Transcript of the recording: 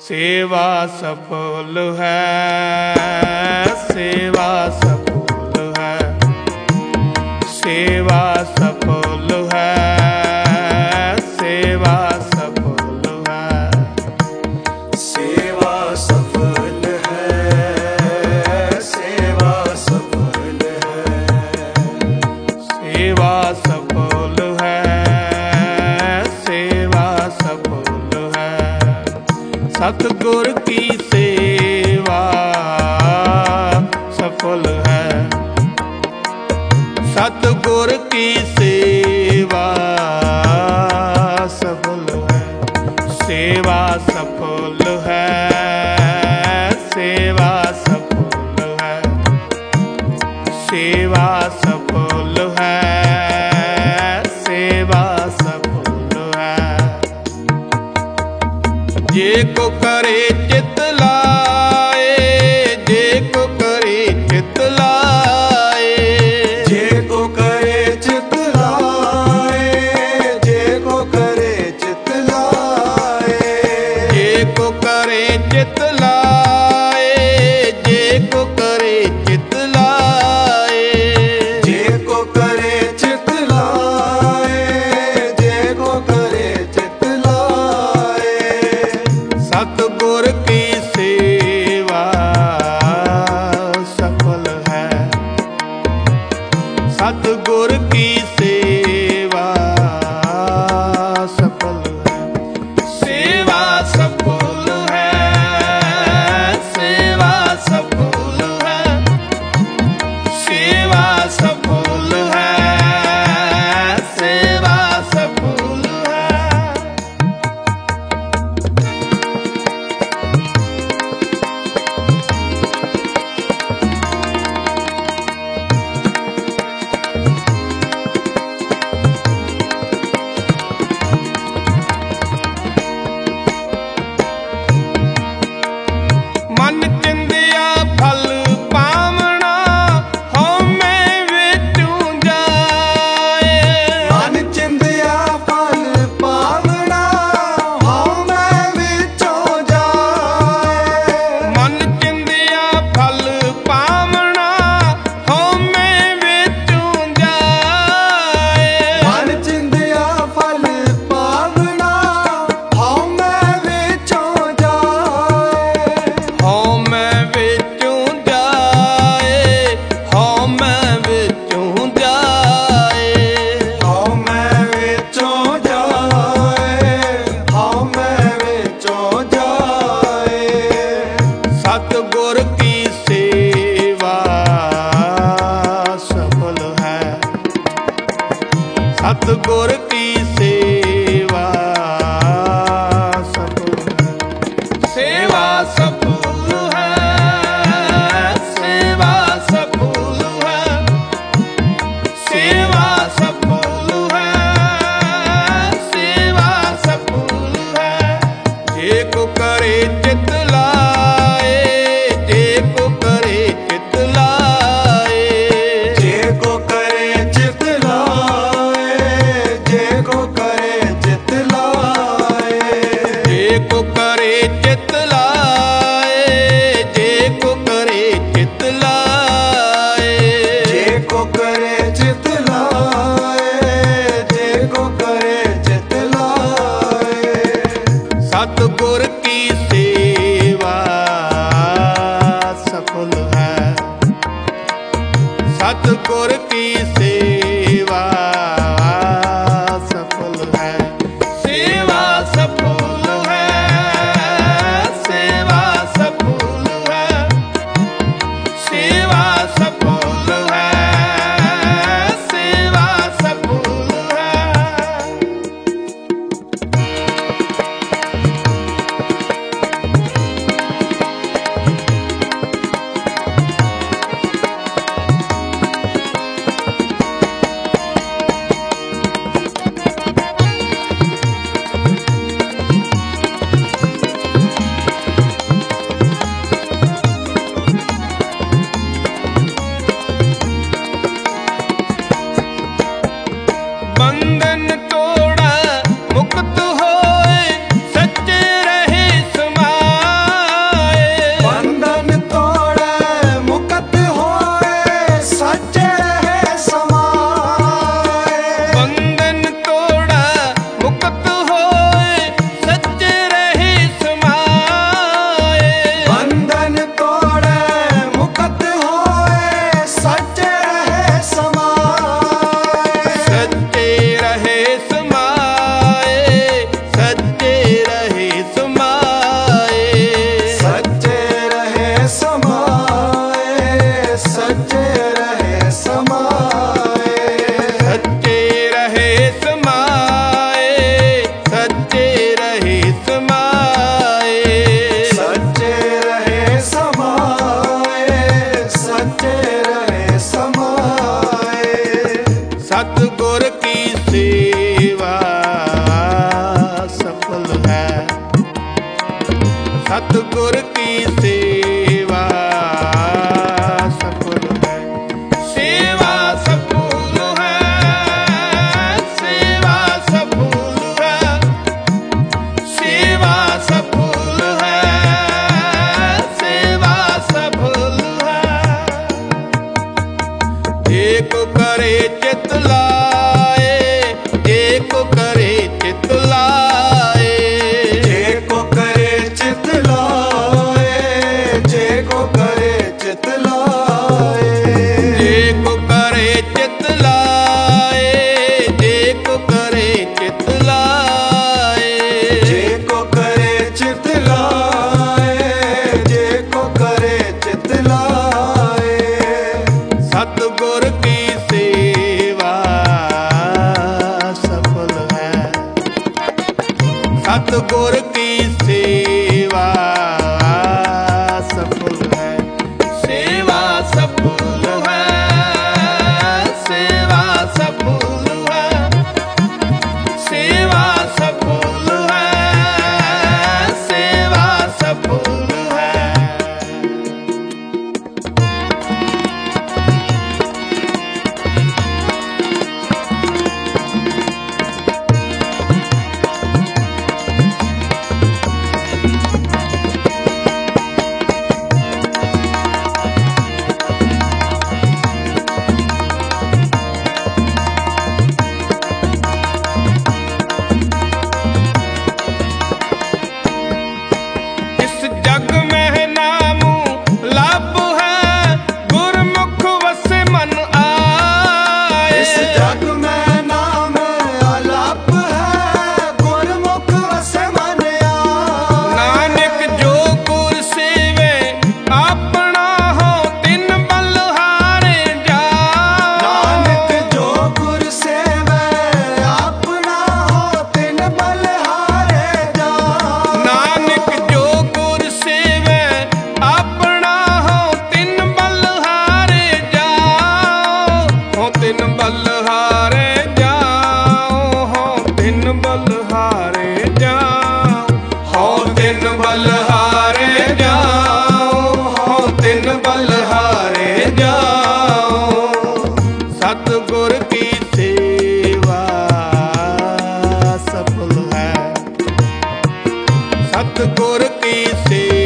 सेवा सफल है, सेवा सफल है, सेवा सफल है, सेवा सफल है, सेवा सफल है, सेवा सफल है, सेवा सफल है, सेवा सफल है। सतगुर की सेवा सफल है, सतगुर की सेवा सफल है, सेवा सफल है, सेवा सफल है, सेवा सफल है, सेवा सफल है। जे को करे चित लाए, जे को करे चित लाए, जे को करे चित लाए, जे को करे चित लाए, जे को करे चित लाए, जे को करे चित लाए, जे को करे चित लाए, जे को करे चित लाए। सतगुर की सेवा सफल है, सतगुर की सेवा सफल है, सेवा सफल है, सेवा सफल है, सेवा सफल है, सेवा सफल है। मन चिंदिया फल पावना, हਉਮੈ ਵਿੱਚੋਂ ਜਾਏ। मन चिंदिया फल पावना, हਉਮੈ ਵਿੱਚੋਂ ਜਾਏ। मन चिंदिया फल पावना, हਉਮੈ ਵਿੱਚੋਂ ਜਾਏ। मन चिंदिया फल पावना, हਉਮੈ ਵਿੱਚੋਂ ਜਾਏ। हਉਮੈ ਵਿੱਚੋਂ ਜਾਏ, ਹਉਮੈ ਵਿੱਚੋਂ ਜਾਏ, ਹਉਮੈ ਵਿੱਚੋਂ ਜਾਏ, ਹਉਮੈ ਵਿੱਚੋਂ ਜਾਏ। सतगुर की सेवा सफल है, सतगुर की सेवा सफल है, सेवा सफल है, सेवा सफल है, सेवा सफल है, सेवा सफल है। जे को करे चित लाए, जे को करे चित लाए, जे को करे चित लाए, जे को करे चित लाए। जे को करे चित लाए, जे को करे चित लाए, जे को करे चित लाए, जे को करे चित लाए। सतगुर की सेवा सफल है, सतगुर की सेवा सफल है, सेवा सफल है, सेवा सफल है, सेवा सफल है, सेवा सफल है। सतगुर की सेवा सफल है। सेवा सफल है, सेवा सफल है, सेवा सफल है, सेवा सफल है। एक करे चित लाए, एक करे चित लाए, जेको करे चित लाए, जेको करे चित लाए, जेको करे चित लाए, जेको करे चित लाए, जेको करे चित लाए, जेको करे चित लाए। सतगुर की सेवा सफल है। सतगुर की सेवा सफल है। सेवा सफल है, सेवा सफल है, सेवा सफल है, सेवा सफल है। इस जग में नाम लाभ है, गुरमुख वसे मन आए। इस जग में नाम आलाप है, गुरमुख वसे मन आए। नानक जो गुर सेवे, अपना हो तिन बलहारे जाओ। नानक जो गुर सेवै, अपना हो तिन बलहारे जाओ। नानक जो गुर सेवे, अपना हो तिन बलहारे जाओ। हो तिन बलहारे जाओ, हो तिन बलहारे जाओ, हो तिन बलहारे जाओ, हो तिन बलहारे जाओ। सतगुर की सेवा सफल है। सतगुर की सेवा